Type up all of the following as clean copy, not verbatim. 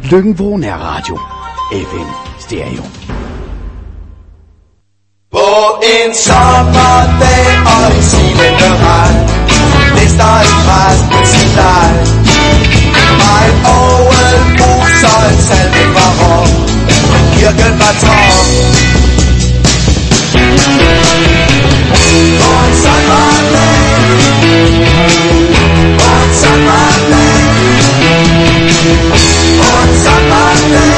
Løkken-Vrå Nærradio. FM Stereo. På en sommerdag og en silende regn lister en præst med sin leg. Fra en orgelbrus og en salve barok. Kirken var tom. På en sommerdag, på en sommerdag, på en sommerdag.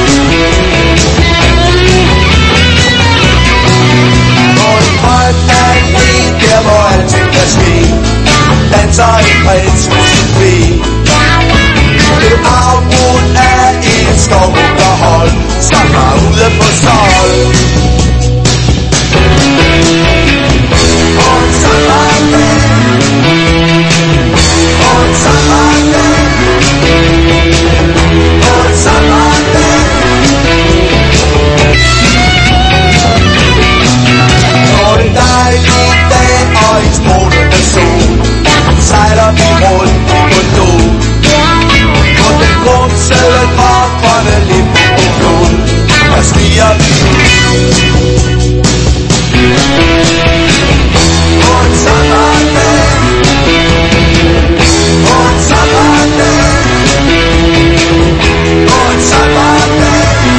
Der hvor alting kan ske, danser en prins musikfri. Blev afbrudt af en stormunderhold, som var ude på stål. Og en sommerdag, og en sommerdag, og en sommerdag. Og en dejlig dag og en strålende sol, sejler vi rundt på lå. På den grumsede dropperne Limpopo, der stiger vi ud. På en sommerdag, på en sommerdag, på en sommerdag.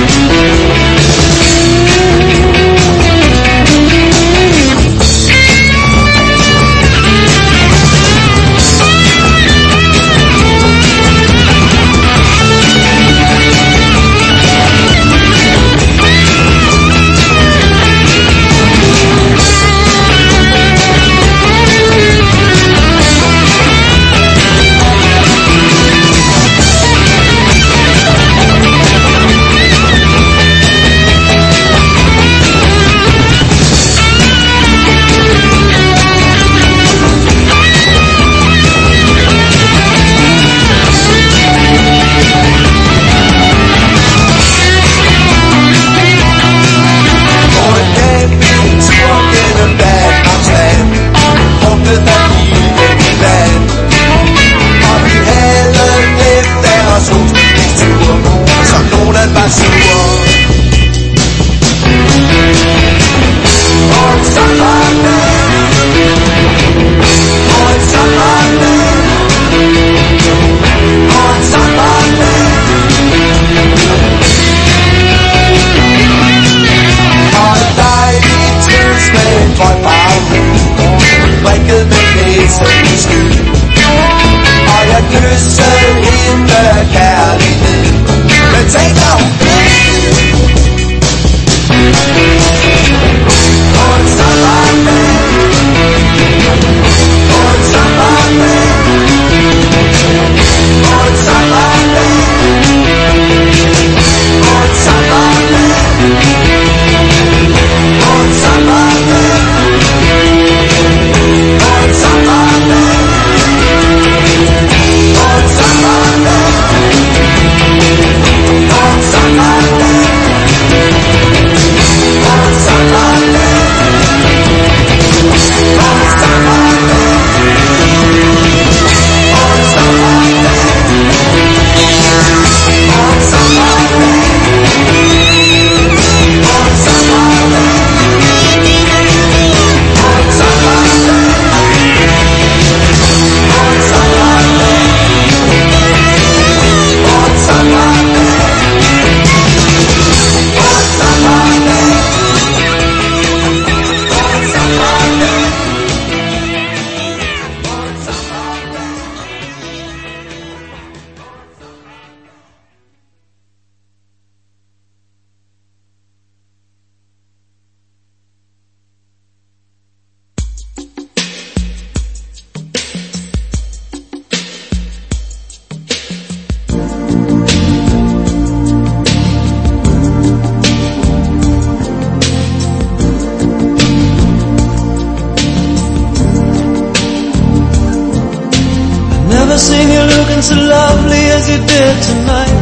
seen you looking so lovely as you did tonight.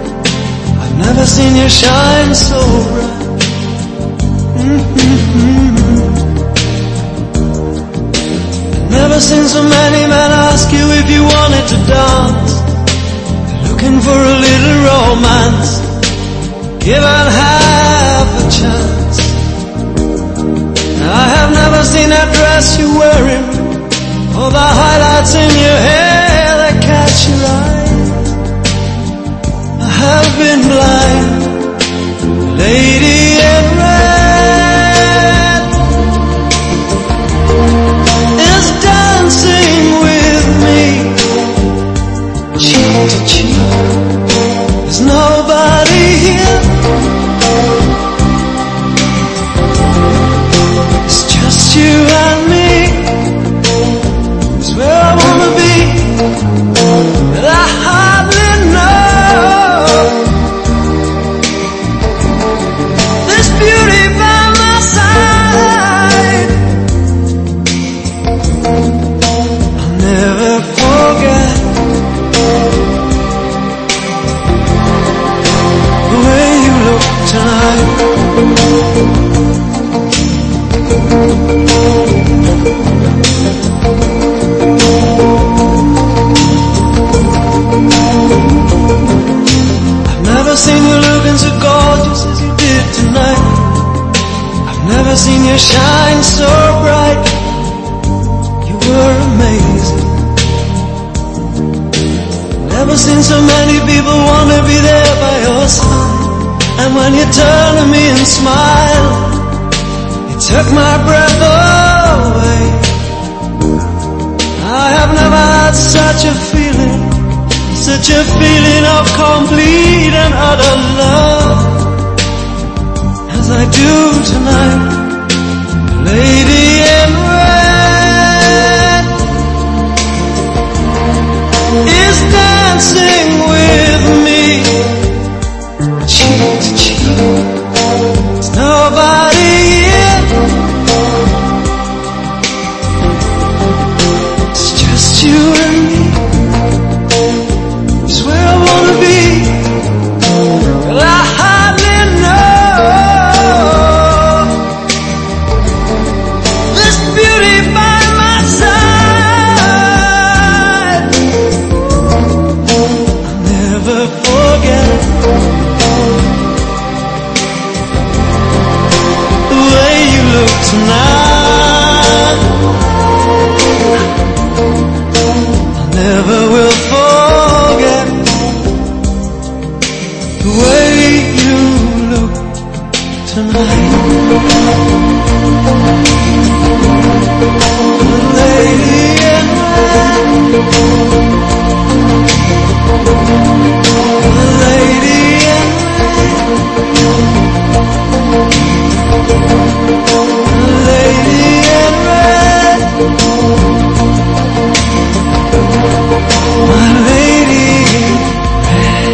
I've never seen you shine so bright. I've never seen so many men ask you if you wanted to dance. They look looking for a little romance, given half a chance. I have never seen that dress you're wearing, or the highlights in your hair that catch your eye. I have been blind, lady in red is dancing with me, cheek to cheek. There's nobody here, it's just you and me. It's where I wanna be, but I hardly know this beauty by my side. I'll never forget the way you look tonight. I've never seen you looking so gorgeous as you did tonight. I've never seen you shine so bright. You were amazing. Never seen so many people want to be there by your side. And when you turn to me and smile, you took my breath away. I have never had such a feeling, such a feeling of complete and utter love as I do tonight. Lady in red is dancing with me, cheek to cheek. There's nobody here, it's just you and me. It's where I wanna be, but I hardly know this beauty by my side. I'll never forget the way you look tonight. I never will forget the way you look tonight. The lady in red, the lady in red, the lady in red, my lady in red.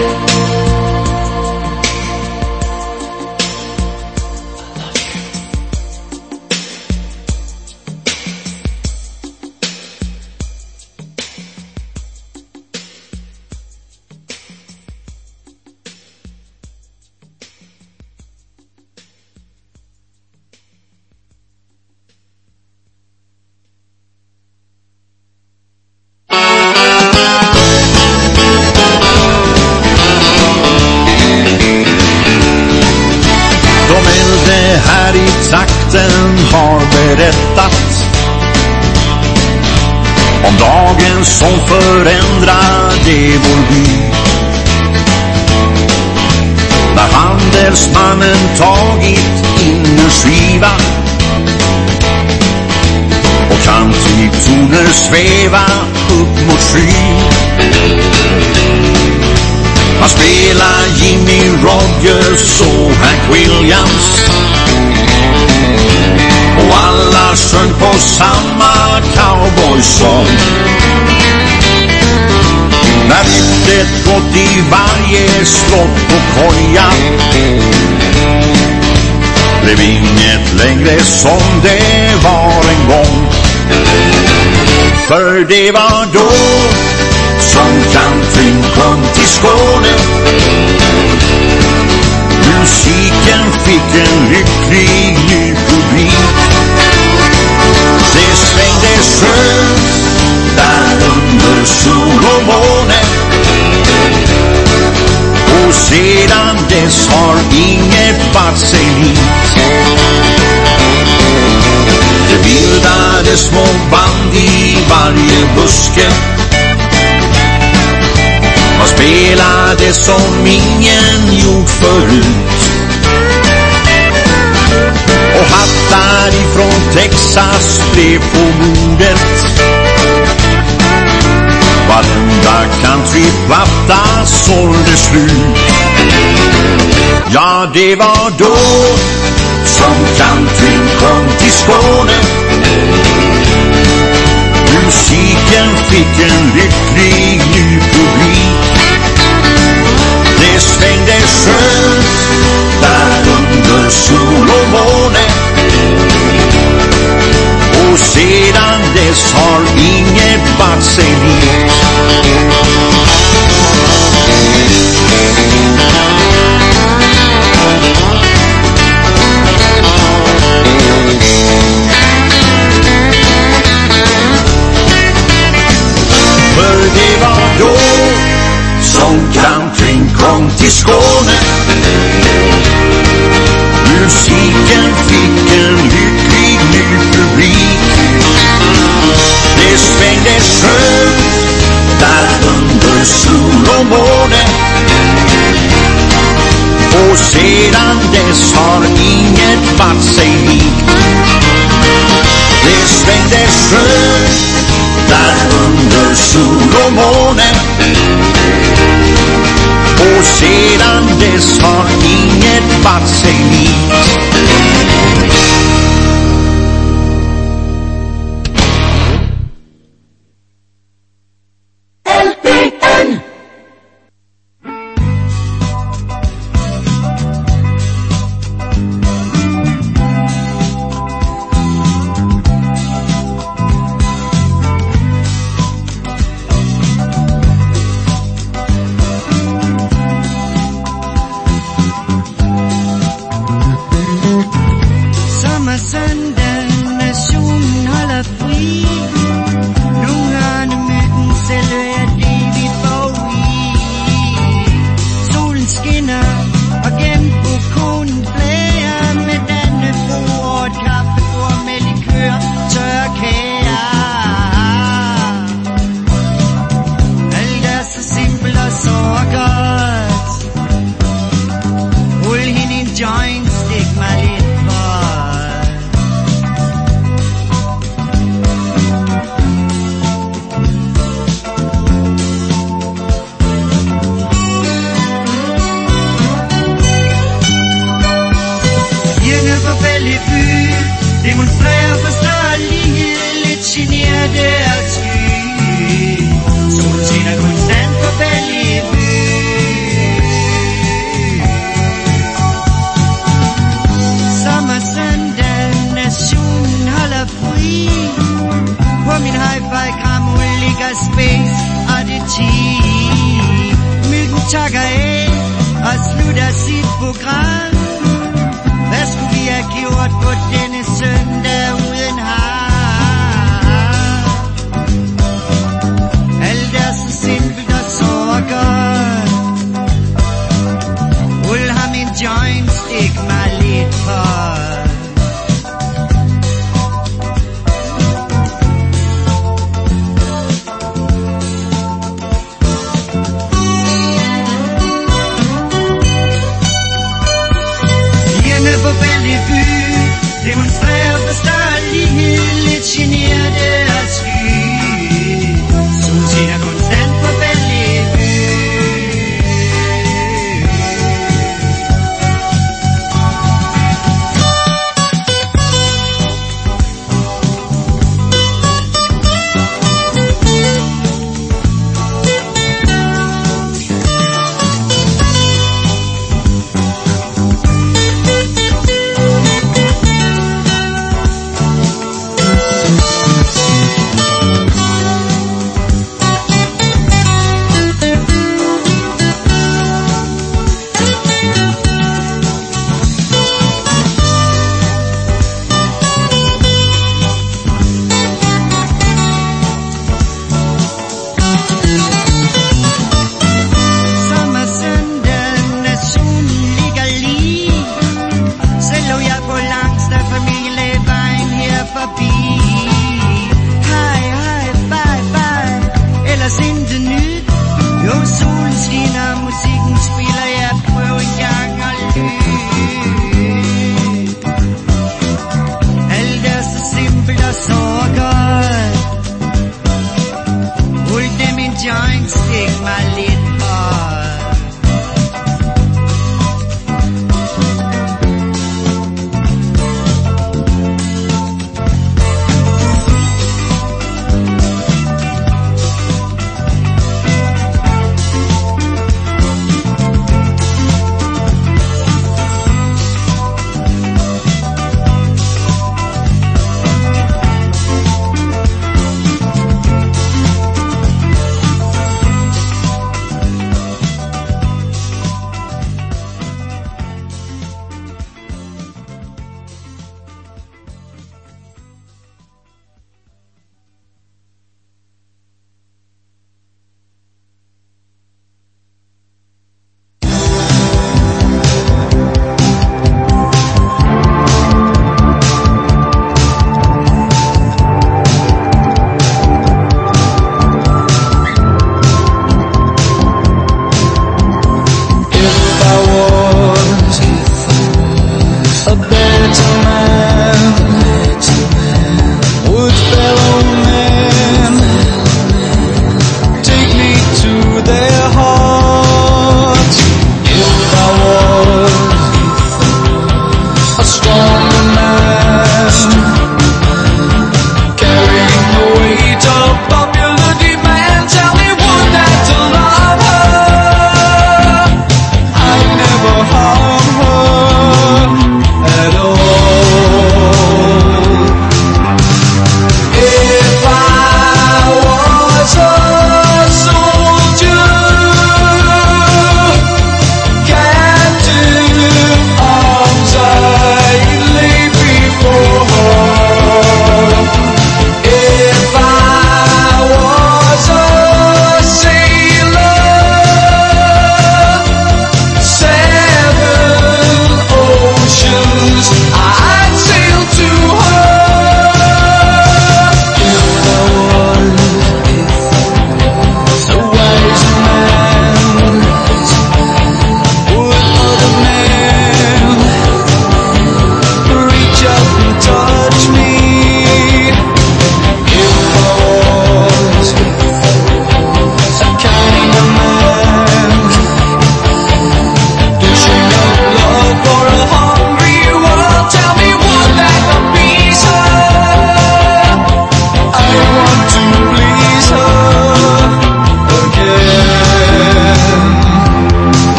Här i trakten har berättat om dagen som förändrade vår by, när handelsmannen tagit in en skiva och countrytoner sväva upp mot skyn. Han spelar Jimmy Rogers och Hank Williams, och alla sjöng på samma cowboysång. När ryktet gått i varje slott och koja, blev inget längre som det var en gång. För det var då som countryn kom till Skåne. Musiken fick en lycklig ny publik. Det svängde skönt där under sol och måne. Och sedan dess har inget varit sig likt. Det bildade små band i varje buske. Man spelade som ingen gjort förut. Och hattar ifrån Texas blev på modet. Varenda countryplatta sålde slut. Ja, det var då som countryn kom till Skåne. Musiken fick en lycklig ny publik. Det svängde skönt där under sol och måne. Och sedan dess har inget varit sig likt. För det var då som countryn kom till Skåne. Musiken fick en lycklig ny publik. Det svängde skönt där under sol och måne. Och sedan dess har inget varit sig likt. Det svängde skönt där under sol och måne. Och sedan dess har inget varit sig likt. LPN.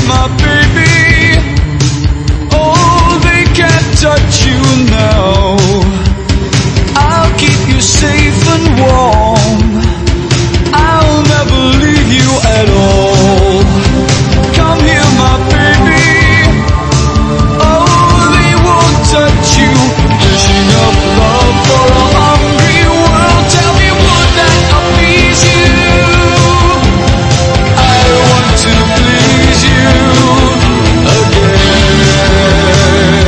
my baby. Oh, they can't touch you now. I'll keep you safe and warm. I'll never leave you at all. Come here, my baby. Oh, they won't touch you. Dishing up love for a hungry world. Tell me, would that appease you? I want to please you again.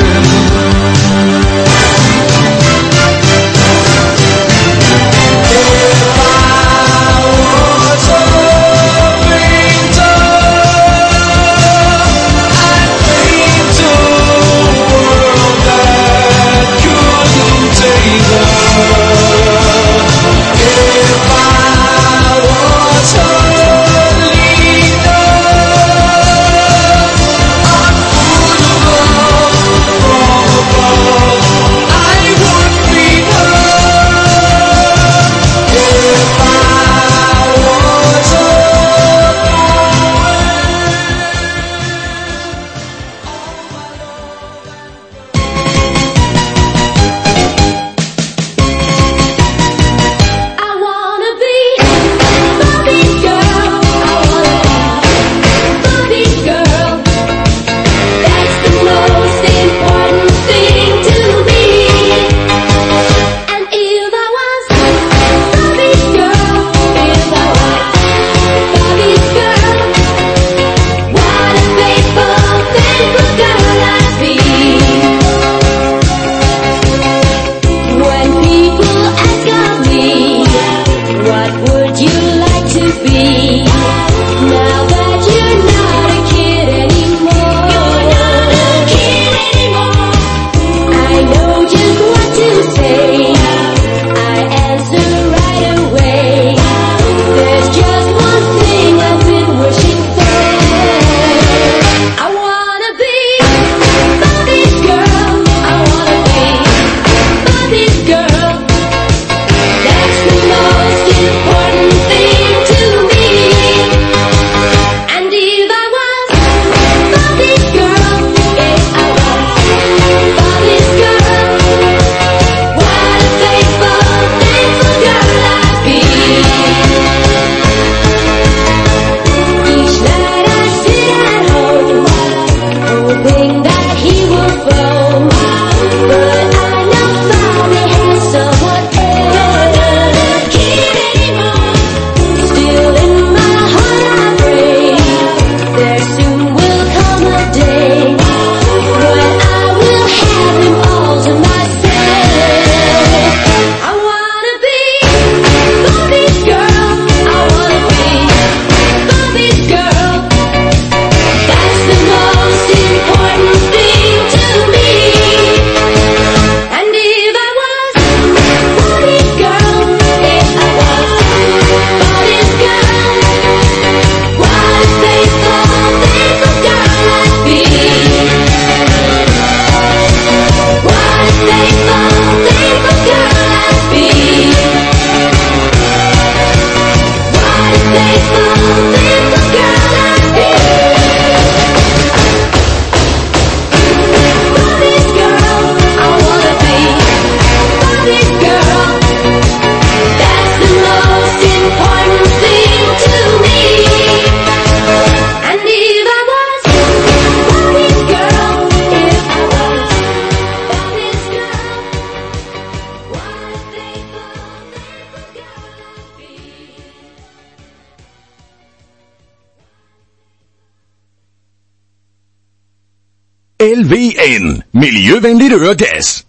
LVN, Miljøvenligt Øregas.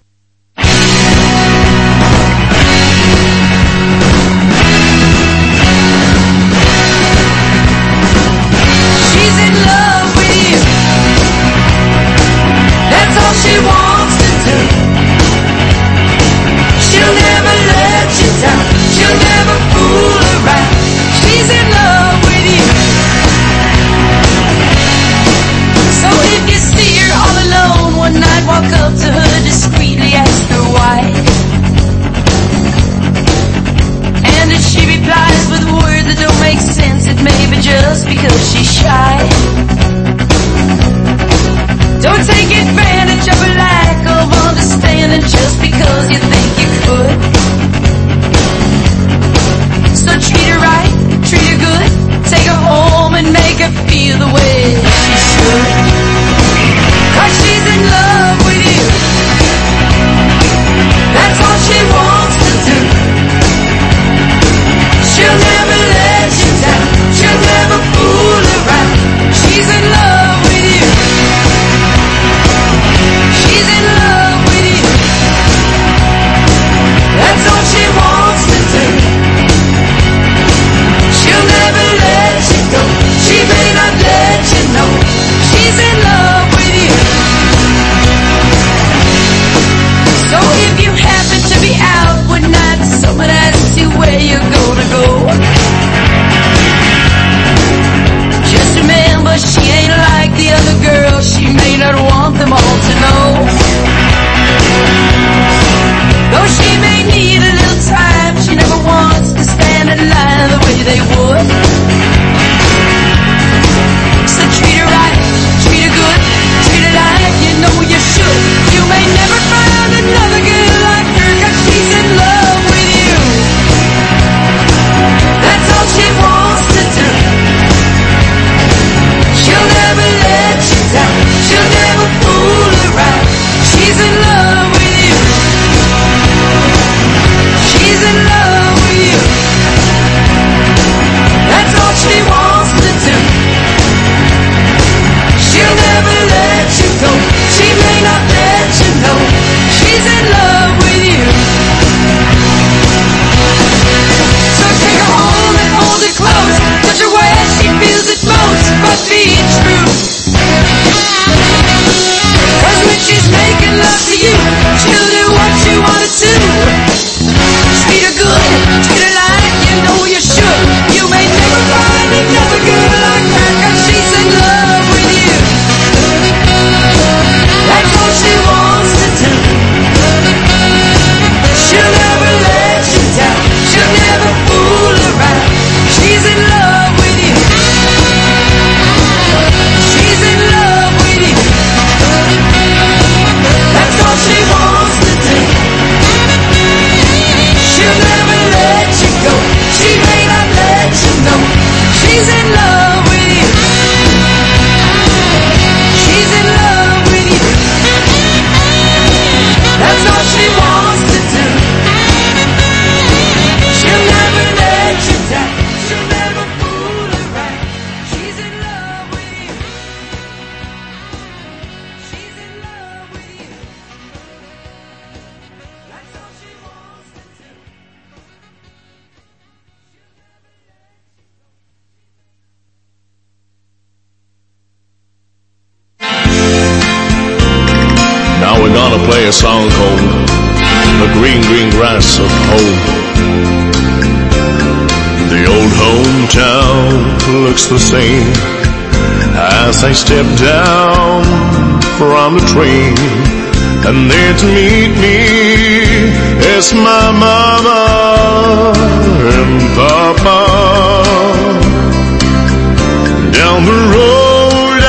She's in love with you. That's all she wants to do. She'll never let you down. She'll never fool around. She's in love with you. So if you see her all alone one night, walk up to her discreetly play a song called The Green, Green Grass of Home. The old hometown looks the same as I step down from the train, and there to meet me is my mama and papa. Down the road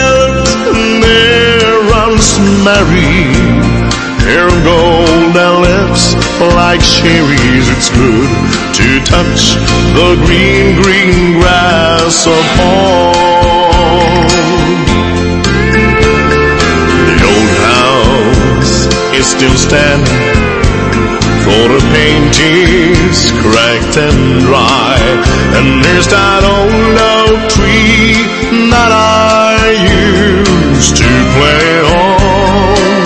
there runs Mary, hair of gold and lips like cherries. It's good to touch the green, green grass of home. The old house is still standing, for the paint is cracked and dry, and there's that old oak tree that I used to play on.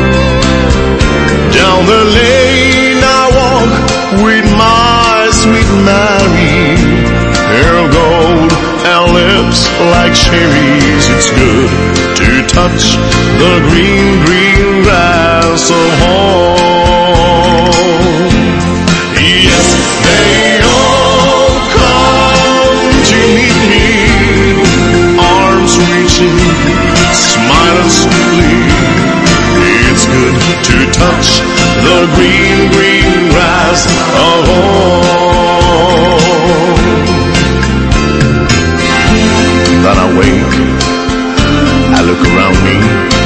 Down the lane I walk with my sweet Mary, hair of gold and lips like cherries. It's good to touch the green, green grass of home. Yes, they all come to meet me, arms reaching, smiling sweetly. It's good to touch the green, green grass of home. Then I wake, I look around me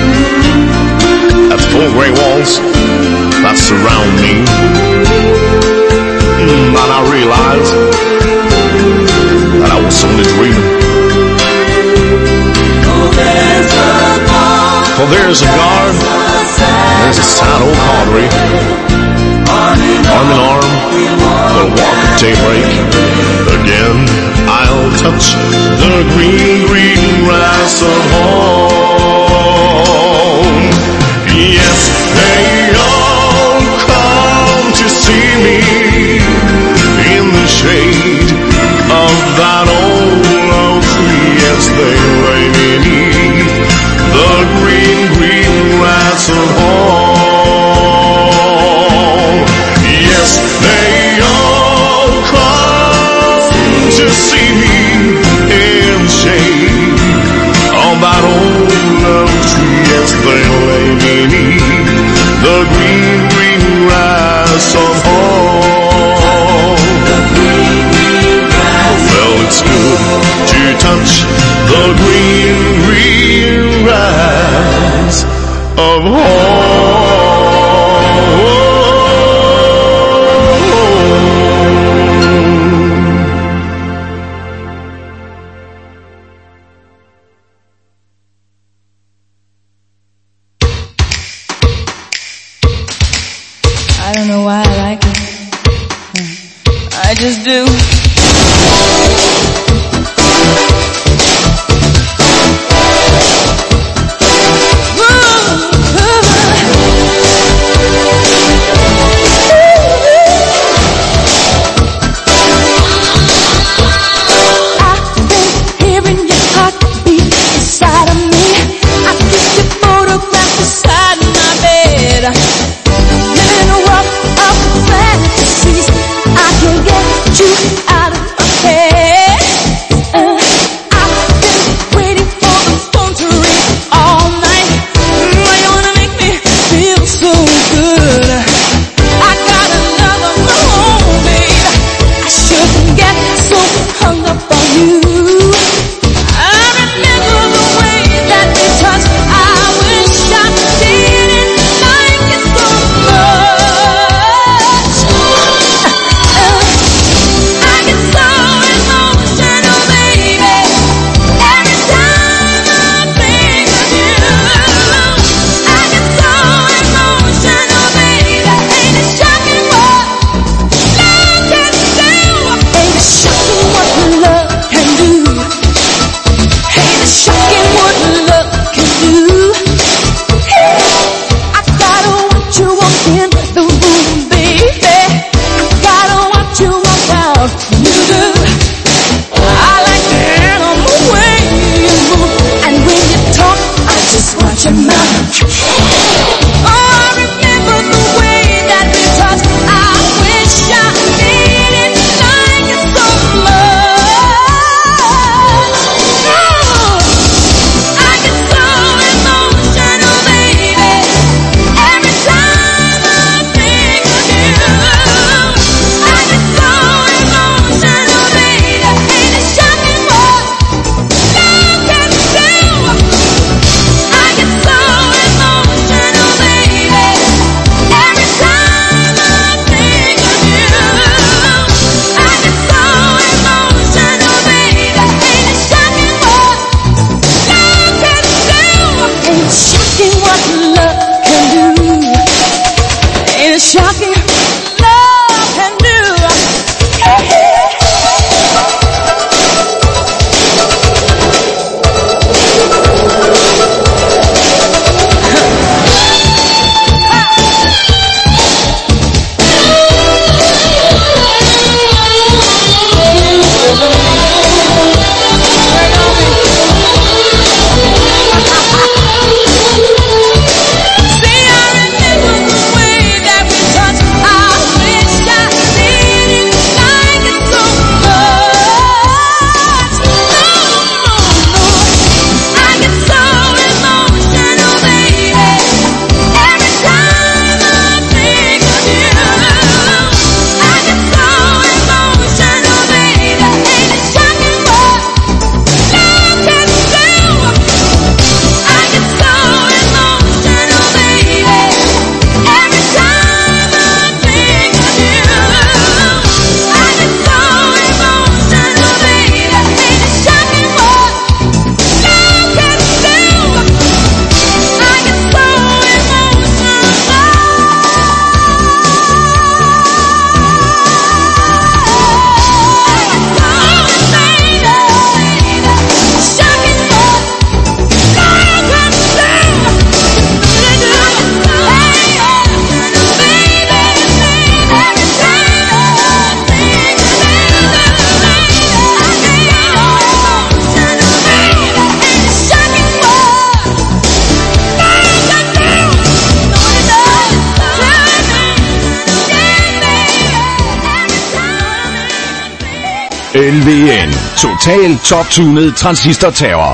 at the four gray walls that surround me, and I realize that I was only dreaming. For there's a guard, there's a sad old cadre, arm in arm, we'll walk at daybreak. Again, I'll touch the green, green grass of home. Yes, they all come to see me in the shade of that old oak tree as they lay beneath the green, green grass of home. Yes, they all come to see me in the shade of that old oak tree as they lay beneath the green, green grass of home. Well, it's good to touch the green, green grass of home. I don't know why I like it. I just do. Watch your mouth. Oh, shocking love can do. LVN. Total top-tunet transistor-terror.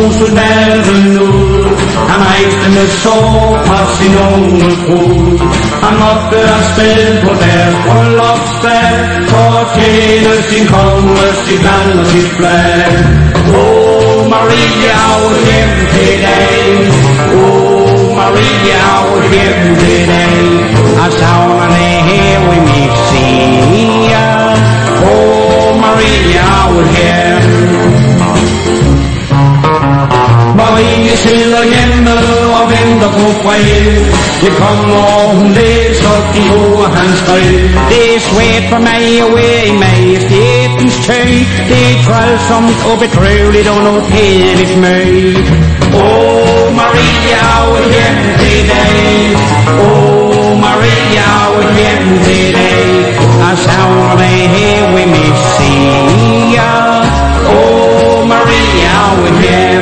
soldaten ud. Han rejste med sår fra sin unge brud. Han måtte afsted på deres bryllupsdag for at tjene sin konge, sit land og sit flag. Maria, I was hjem til dag. Maria, I was hjem til dag. I savner det her ved mit side. Maria, I was hjem. Marie sidder hjemme og venter på fred. Det kommer, og hun læser de ord, han skrev. Det er svært for mig at være i majestætens tøj. Det er trælsomt og bedrøveligt og noget kedeligt møg. Maria, I was hjem til dag. Maria, I was hjem til dag. I savner det her ved mit side. Maria, I was hjem.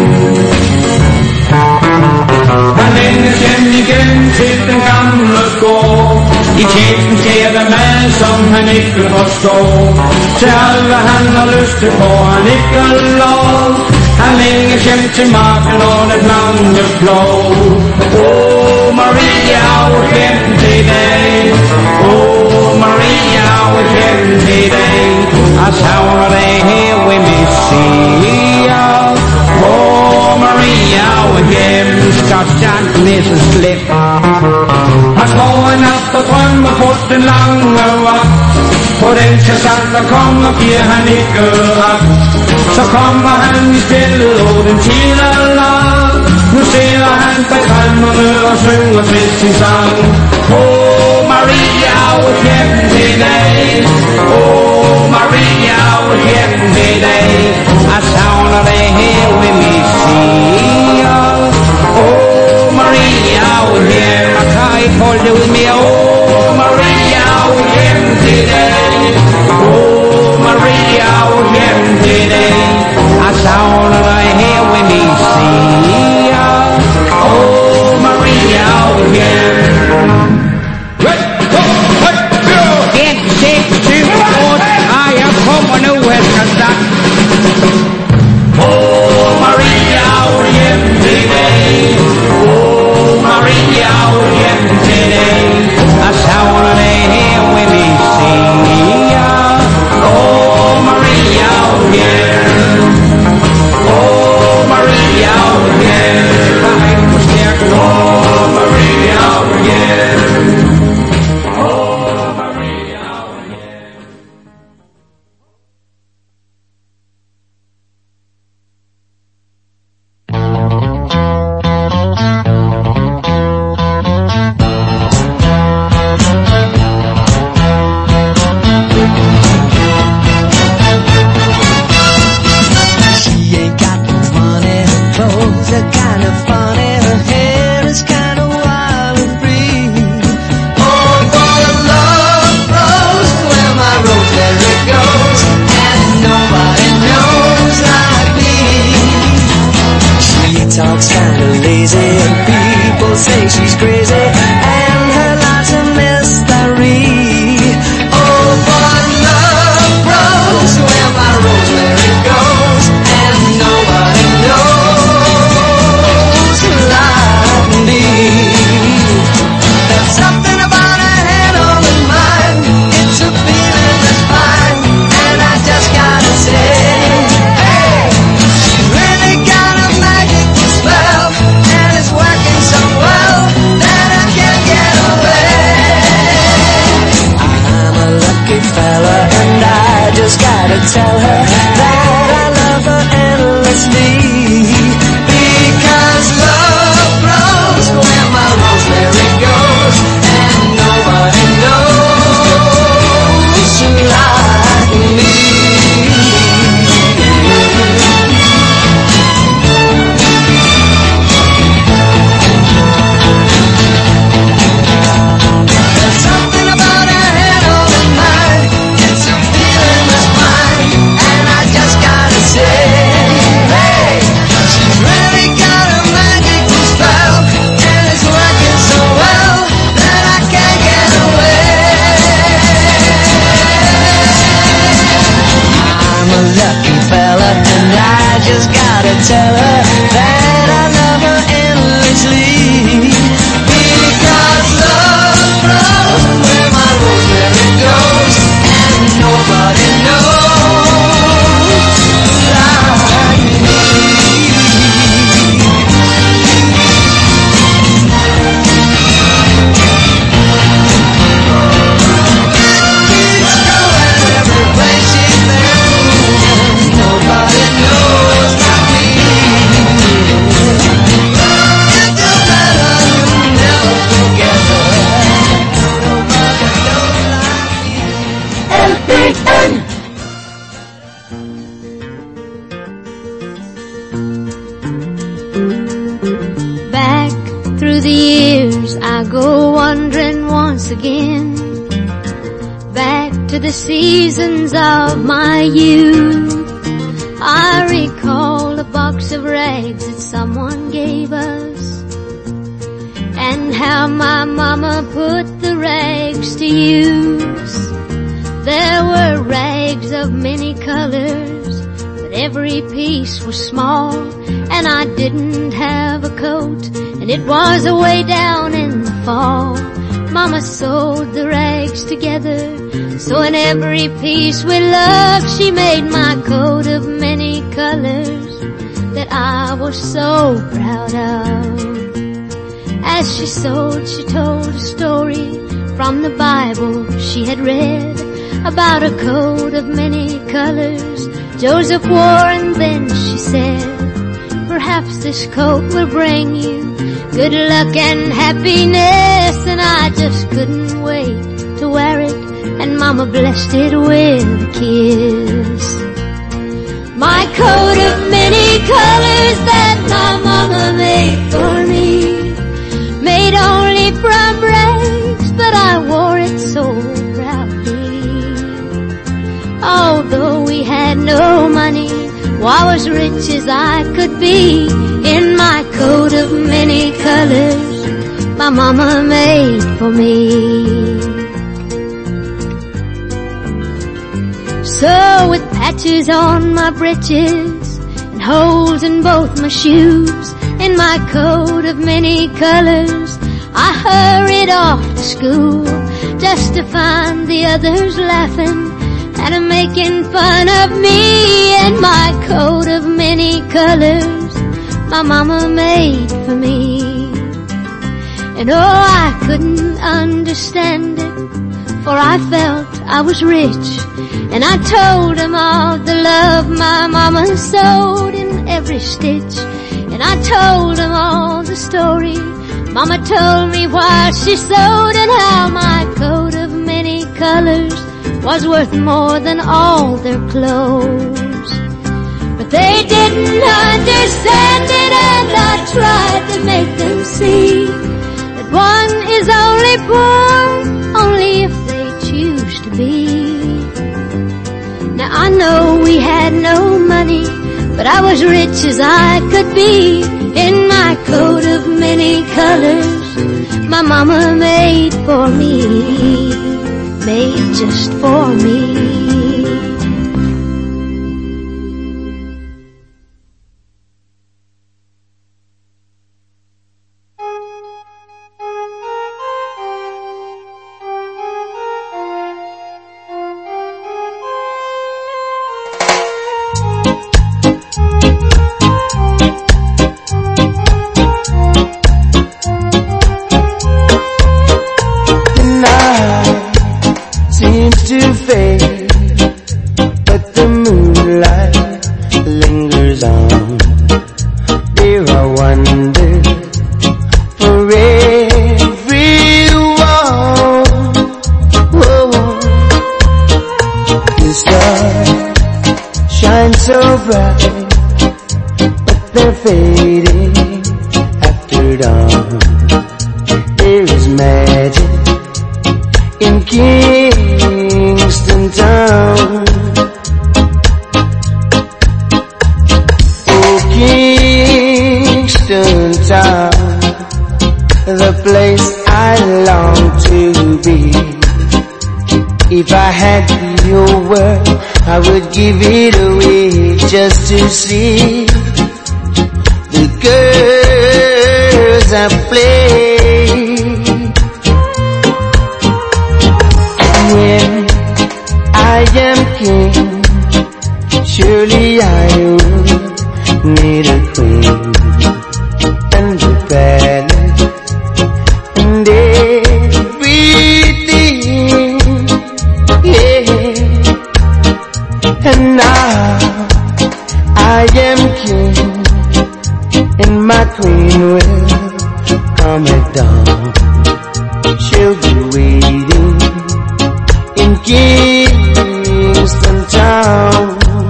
Han længes hjem igen til den gamle gård. I tjenesten sker der mad, som han ikke forstår. Til alt hvad han har lyst til, får han ikke lov. Han længes hjem til marken og den lange plov. Maria, I was hjem til dag. Maria, I was hjem til dag. I savner det her ved mit side. Maria, I was hjem. Skotskjanken er så slem. Han slår en nat og drømmer på den lange vagt. På den kassan der kommer, giver han ikke ret. Så kommer han i spillet og den tid er lang. Nu ser han bag drømmerne og synger til sin sang. Maria, I was hjem til dag. Maria, I was hjem til dag. I savner det her ved mit side. Maria, I was hjem. Jeg kan ikke holde det ud mere. Maria, I was hjem til dag. Maria, I was hjem til dag. I savner dig her ved min side. Maria, I was hjem. Den 26 år, jeg kommer nu, jeg skal snakke. Maria, I was hjem til dag. Maria, I was hjem til dag. I savner dig her ved min side. Maria, I was hjem. Maria, I was hjem. Bare ikke på stærken. Maria, I was hjem. Maria, I was hjem. Talks kinda lazy and people say she's crazy and her life's a mystery. Oh, but love grows where my rosemary goes and nobody knows like me. There's something about a head on the mind. It's a feeling that's fine and I just gotta say, hey, she's really got a magic spell, and it's working so well that I can't get away. I'm a lucky fella, and I just gotta tell her that I love her endlessly. Because love grows where my rosemary goes, and nobody knows like me. Lucky fella, and I just gotta tell her that I love her endlessly. Because love runs where my rosemary goes, and nobody knows like me. It's going every place she's been, nobody knows like me. It don't matter, you'll never forget her. Nobody knows like me. LBN. Back through the years I go wandering once again, back to the seasons of my youth. I recall a box of rags that someone gave us, and how my mama put the rags to use. There were rags of many colors, but every piece was small, and I didn't have a coat, and it was away down in the fall. Mama sewed the rags together, so in every piece with love she made my coat of many colors that I was so proud of. As she sewed, she told a story from the Bible she had read about a coat of many colors Joseph wore, and then she said, perhaps this coat will bring you good luck and happiness. And I just couldn't wait to wear it, and Mama blessed it with a kiss. My coat of many colors that my Mama made for me, made only from rags, but I wore it so proudly. Although we had no money, I was rich as I could be in my coat of many colors my Mama made for me. So with patches on my breeches and holes in both my shoes, in my coat of many colors I hurried off to school, just to find the others laughing and making fun of me and my coat of many colors my Mama made for me. And oh, I couldn't understand it, for I felt I was rich, and I told them all the love my Mama sewed in every stitch. And I told them all the story Mama told me while she sewed, and how my coat of many colors was worth more than all their clothes. But they didn't understand it, and I tried to make them see that one is only poor only if they choose to be. Now I know we had no money, but I was rich as I could be in my coat of many colors my Mama made for me, made just for me. If I had your word, I would give it away just to see the girls I play. When I am king, surely I will need a queen and a palace and everything, yeah. And now I am king, and my queen will come at dawn. She'll be waiting in Kingston Town.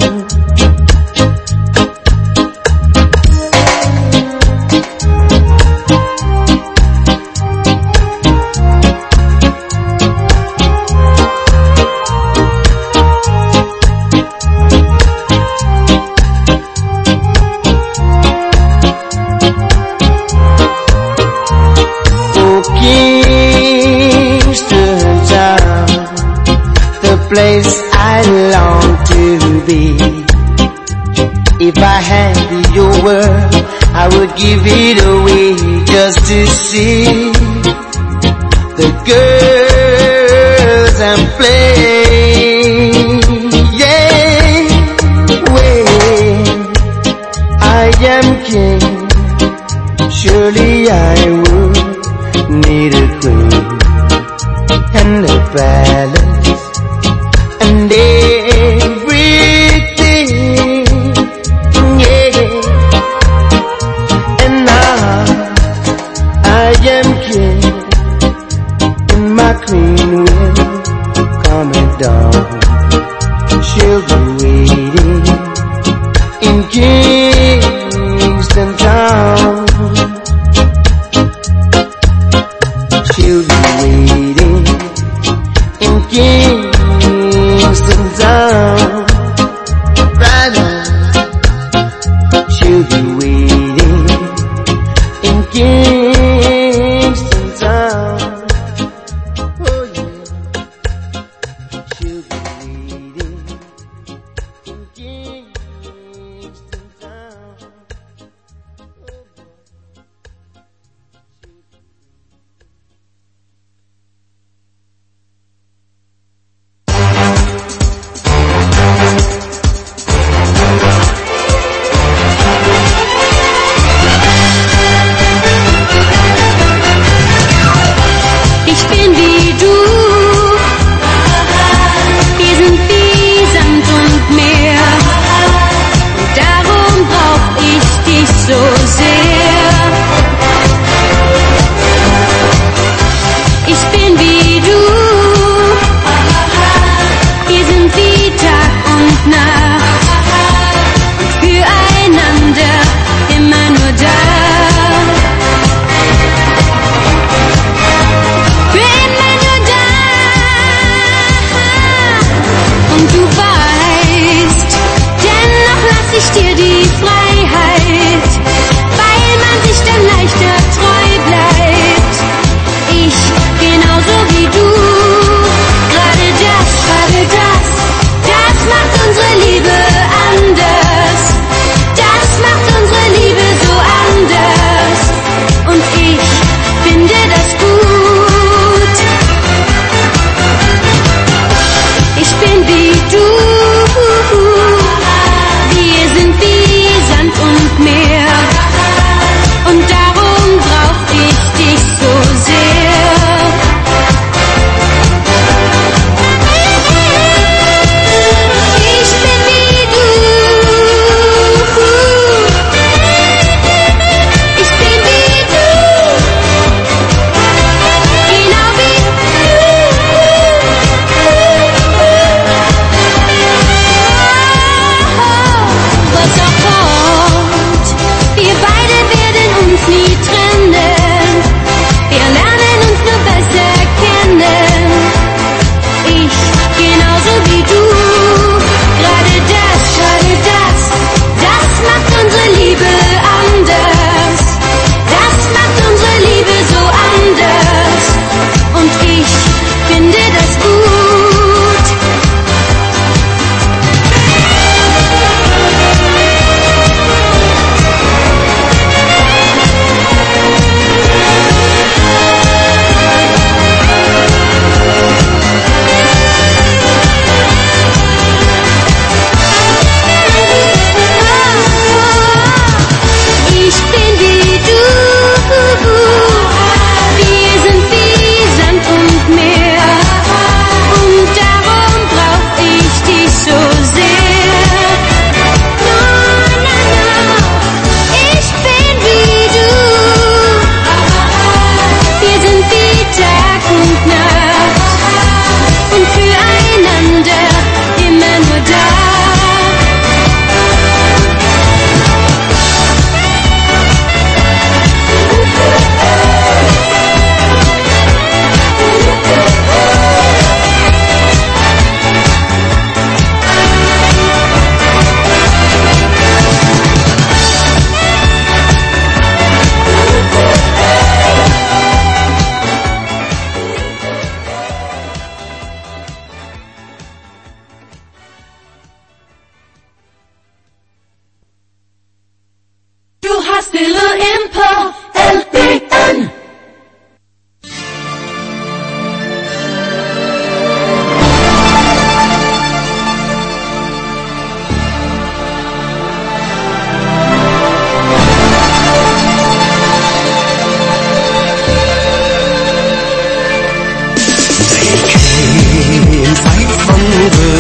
Place I long to be. If I had your word, I would give it away just to see the girls and play. Yeah, when I am king, surely I would need a queen and a palace and everything, yeah. And now I am king, and my queen will come at dawn. She'll be waiting in Kingston Town. She'll be waiting in Kingston Town, right on. She'll be waiting in Kingston Town. Oh yeah, she'll be waiting in Kingston Town.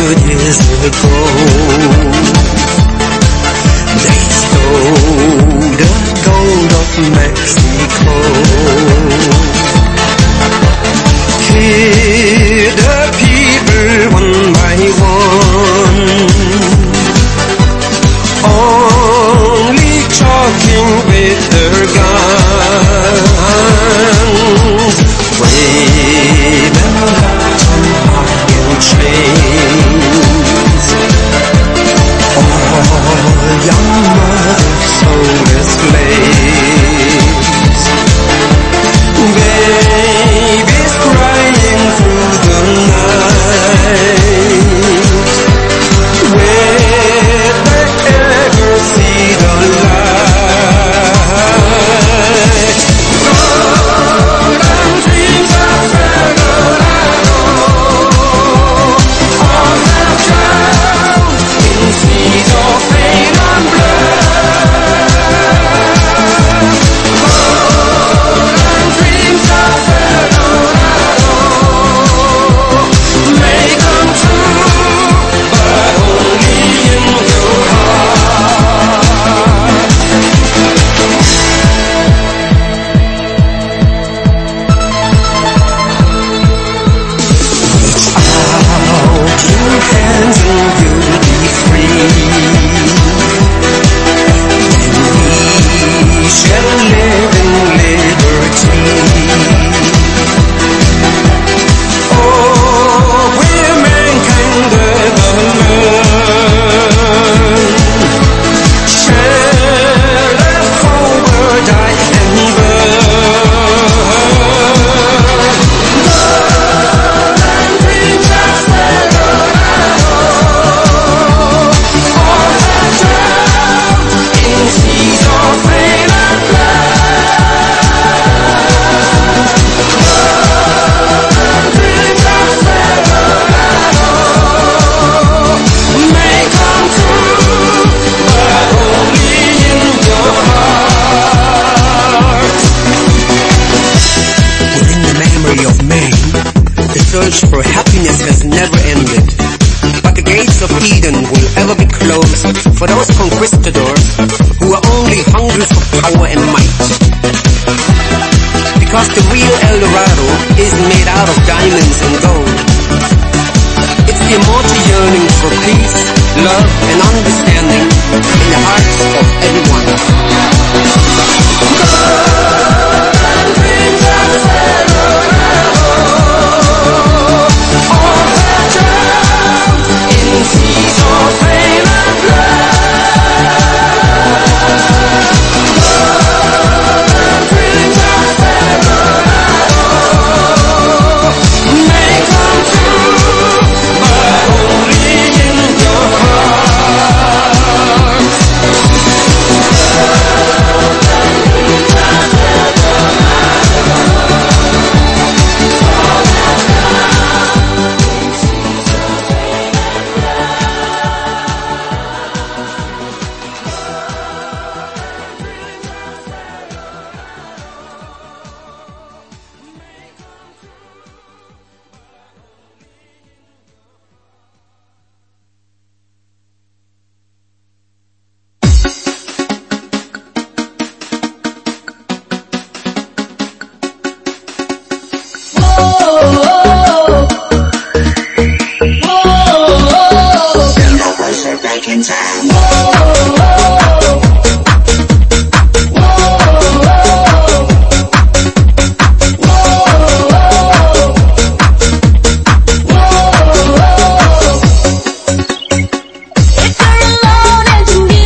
100 years ago. They stole the gold of Mexico. Kill the people one by one. Only talking with their guns. Waving left on iron chains. All young mothers sold as slaves. Babies crying through the night. Will they ever see the light? Golden dreams of Eldorado, all have drowned in seas of pain and blood. Golden dreams of Eldorado may come true, but only in your heart. Reach out your hands and you'll be free. And we shall live in liberty. Oh, we're mankind ever learn. Shall us forward I can burn. Golden dreams of Eldorado, all have drowned in seas of pain and blood. Golden dreams of Eldorado may come true, but only in your heart. Within the memory of man, the search for happiness has never ended. But the gates of Eden will ever be closed for those conquistadors who are only hungry for power and might. Because the real El Dorado is made out of diamonds and gold. It's the immortal yearning for peace, love and understanding in the hearts of everyone.